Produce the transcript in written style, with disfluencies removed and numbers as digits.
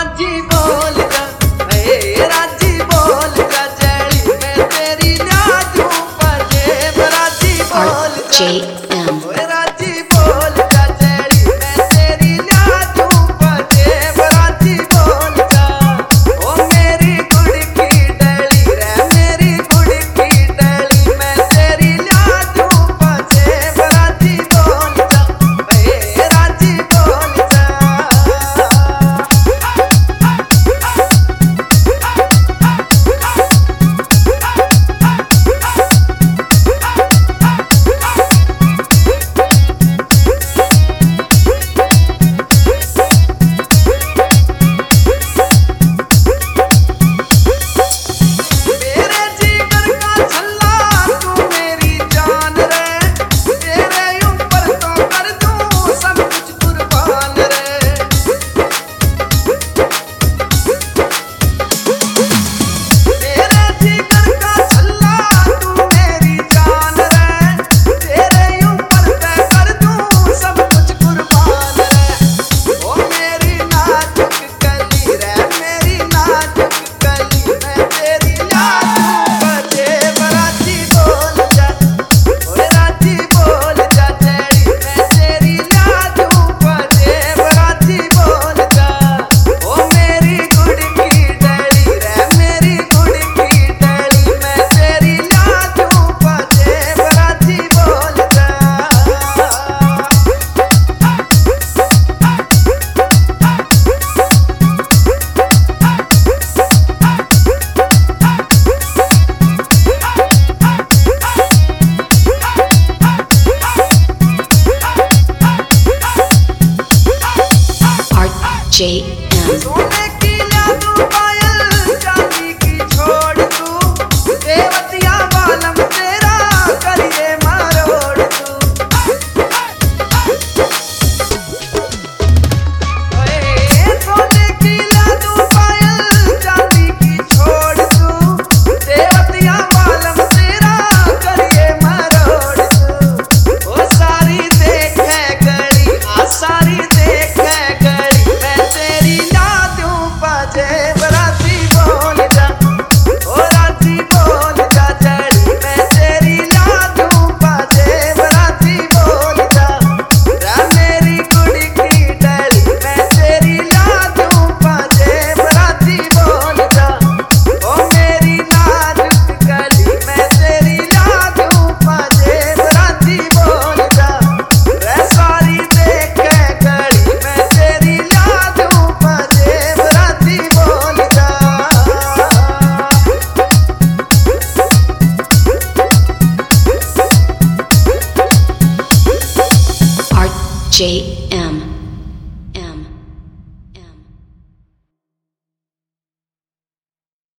राजी बोल जा, राजी बोल जा, जड़ी मैं तेरी न्याजू पजेब राजी बोल जा, राजी बोल जा, जड़ी मैं तेरी न्याजू पजेब राजी बोल जा। ओ मेरी गुड़ की डली रे, मेरी गुड़ की डली, मैं तेरी न्याजू पजेब राजी बोल जा, राजी बोल जा। सोने की लाडू पायल चांदी की छोड़ तू, देवतिया बालम तेरा करिए मारोड़ तू। सोने की लाडू पायल चांदी की छोड़ तू, देवतिया बालम तेरा करिए मारोड़ तू। ओ सारी देखे गड़ी, आ सारी देखे गड़ी, मैं तेरी न्याजू पजेब राजी बोल जा, ओ राजी बोल जा, जड़ी मैं तेरी न्याजू पजेब राजी बोल जा। रा मेरी गुड़ की डली, मैं तेरी न्याजू पजेब राजी बोल जा। ओ मेरी नाजुक गली, मैं तेरी न्याजू पजेब राजी बोल जा। रे सारी देखे गड़ी, मैं तेरी न्याजू पजेब राजी बोल जा। RJ